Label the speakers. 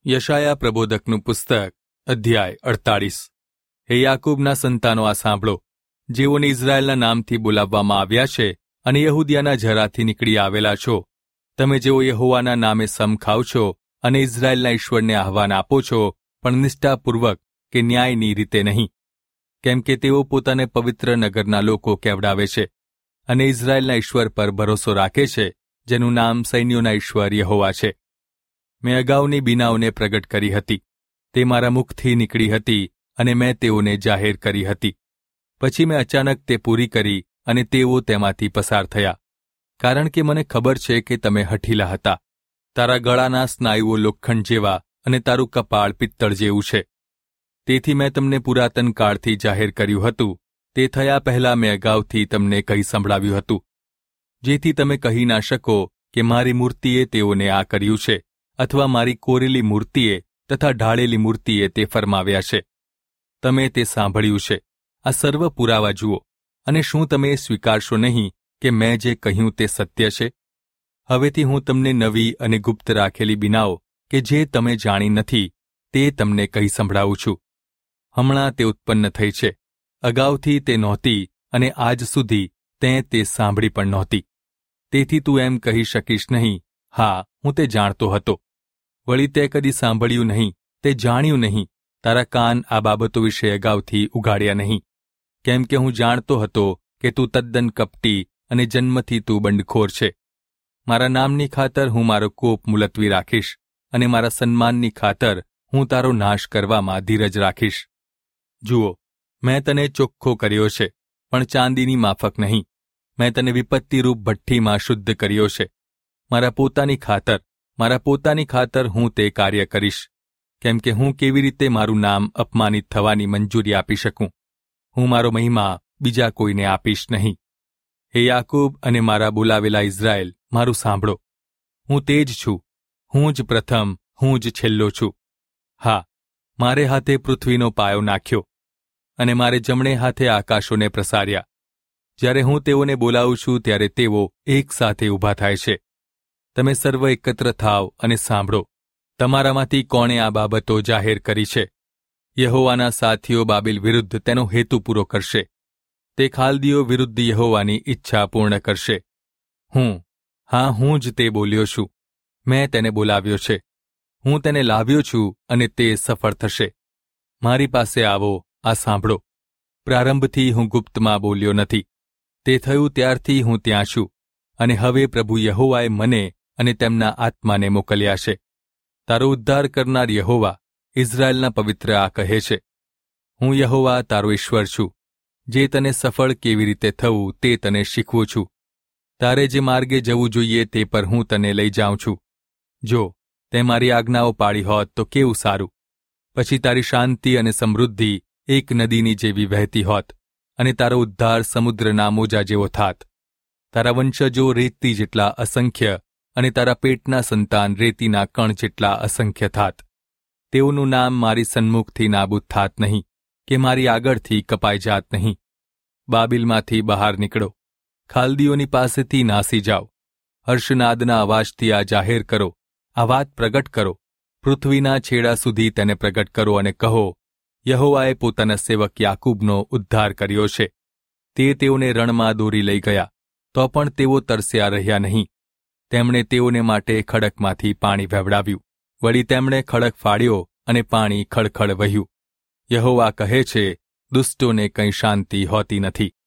Speaker 1: યશાયા પ્રબોધકનું પુસ્તક અધ્યાય 48। હે યાકૂબના સંતાનો, આ સાંભળો, જેઓને ઇઝરાયેલના નામથી બોલાવવામાં આવ્યા છે અને યહૂદિયાના જરાથી નીકળી આવેલા છો, તમે જેઓ યહોવાના નામે સમ ખાઓ છો અને ઇઝરાયેલના ઈશ્વરને આહ્વાન આપો છો, પણ નિષ્ઠાપૂર્વક કે ન્યાયની રીતે નહીં, કેમ કે તેઓ પોતાને પવિત્ર નગરના લોકો કહેવડાવે છે અને ઇઝરાયેલના ઈશ્વર પર ભરોસો રાખે છે, જેનું નામ સૈન્યોના ઈશ્વર યહોવા છે। મેં અગાઉની બીનાઓને પ્રગટ કરી હતી, તે મારા મુખથી નીકળી હતી અને મેં તેઓને જાહેર કરી હતી। પછી મેં અચાનક તે પૂરી કરી અને તેઓ તેમાંથી પસાર થયા, કારણ કે મને ખબર છે કે તમે હઠીલા હતા। તારા ગળાના સ્નાયુઓ લોખંડ જેવા અને તારું કપાળ પિત્તળ જેવું છે। તેથી મેં તમને પુરાતન કાળથી જાહેર કર્યું હતું, તે થયા પહેલાં મેં અગાઉથી તમને કહી સંભળાવ્યું હતું, જેથી તમે કહી ના શકો કે મારી મૂર્તિએ તેઓને આ કર્યું છે, અથવા મારી કોરેલી મૂર્તિએ તથા ઢાળેલી મૂર્તિએ તે ફરમાવ્યા છે। તમે તે સાંભળ્યું છે, આ સર્વ પુરાવા જુઓ, અને શું તમે એ સ્વીકારશો નહીં કે મેં જે કહ્યું તે સત્ય છે? હવેથી હું તમને નવી અને ગુપ્ત રાખેલી બીનાઓ કે જે તમે જાણી નથી, તે તમને કહી સંભળાવું છું। હમણાં તે ઉત્પન્ન થઈ છે, અગાઉથી તે નહોતી અને આજ સુધી તેં તે સાંભળી પણ નહોતી। તેથી તું એમ કહી શકીશ નહીં, હા, હું તે જાણતો હતો। વળી તે કદી સાંભળ્યું નહીં, તે જાણ્યું નહીં, તારા કાન આ બાબતો વિશે અગાઉથી ઉઘાડ્યા નહીં, કેમ કે હું જાણતો હતો કે તું તદ્દન કપટી અને જન્મથી તું બંડખોર છે। મારા નામની ખાતર હું મારો કોપ મુલતવી રાખીશ અને મારા સન્માનની ખાતર હું તારો નાશ કરવામાં ધીરજ રાખીશ। જુઓ, મેં તને ચોખ્ખો કર્યો છે, પણ ચાંદીની માફક નહીં, મેં તને વિપત્તિરૂપ ભઠ્ઠીમાં શુદ્ધ કર્યો છે। મારા પોતાની ખાતર હું તે કાર્ય કરીશ, કેમ કે હું કેવી રીતે મારું નામ અપમાનિત થવાની મંજૂરી આપી શકું? હું મારો મહિમા બીજા કોઈને આપીશ નહીં। હે યાકૂબ અને મારા બોલાવેલા ઇઝરાયેલ, મારું સાંભળો, હું તે જ છું, હું જ પ્રથમ, હું જ છેલ્લો છું। હા, મારે હાથે પૃથ્વીનો પાયો નાખ્યો અને મારે જમણે હાથે આકાશોને પ્રસાર્યા। જ્યારે હું તેઓને બોલાવું છું ત્યારે તેઓ એક સાથે ઊભા થાય છે। તમે સર્વ એકત્ર થાવ અને સાંભળો, તમારામાંથી કોણે આ બાબતો જાહેર કરી છે? યહોવાના સાથીઓ બાબેલ વિરુદ્ધ તેનો હેતુ પૂરો કરશે, તે ખાલદીઓ વિરુદ્ધ યહોવાની ઈચ્છા પૂર્ણ કરશે। હું જ તે બોલ્યો છું, મેં તેને બોલાવ્યો છે, હું તેને લાવ્યો છું અને તે સફળ થશે। મારી પાસે આવો, આ સાંભળો, પ્રારંભથી હું ગુપ્તમાં બોલ્યો નથી, તે થયું ત્યારથી હું ત્યાં છું, અને હવે પ્રભુ યહોવાએ મને અને તેમના આત્માને મોકલ્યા છે। તારો ઉદ્ધાર કરનાર યહોવા, ઇઝરાયેલના પવિત્ર આ કહે છે, હું યહોવા તારો ઈશ્વર છું, જે તને સફળ કેવી રીતે થવું તે તને શીખવું છું। તારે જે માર્ગે જવું જોઈએ તે પર હું તને લઈ જાઉં છું। જો તે મારી આજ્ઞાઓ પાળી હોત તો કેવું સારું, પછી તારી શાંતિ અને સમૃદ્ધિ એક નદીની જેવી વહેતી હોત, અને તારો ઉદ્ધાર સમુદ્રના મોજા જેવો થાત। તારા વંશજો રેતી જેટલા અસંખ્ય અને તારા પેટના સંતાન રેતીના કણ જેટલા અસંખ્ય થાત। તેઓનું નામ મારી સન્મુખથી નાબૂદ થાત નહીં, કે મારી આગળથી કપાઈ જાત નહીં। બાબિલમાંથી બહાર નીકળો, ખાલદીઓની પાસેથી નાસી જાઓ, હર્ષનાદના અવાજથી આ જાહેર કરો, આ વાત પ્રગટ કરો, પૃથ્વીના છેડા સુધી તેને પ્રગટ કરો અને કહો, યહોવાએ પોતાના સેવક યાકૂબનો ઉદ્ધાર કર્યો છે। તે તેઓને રણમાં દોરી લઈ ગયા, તો પણ તેઓ તરસ્યા રહ્યા નહીં। તેમણે તેઓને માટે ખડકમાંથી પાણી વહેવડાવ્યું, વળી તેમણે ખડક ફાડ્યો અને પાણી ખળખળ વહ્યું। યહોવા કહે છે, દુષ્ટોને કંઈ શાંતિ હોતી નથી।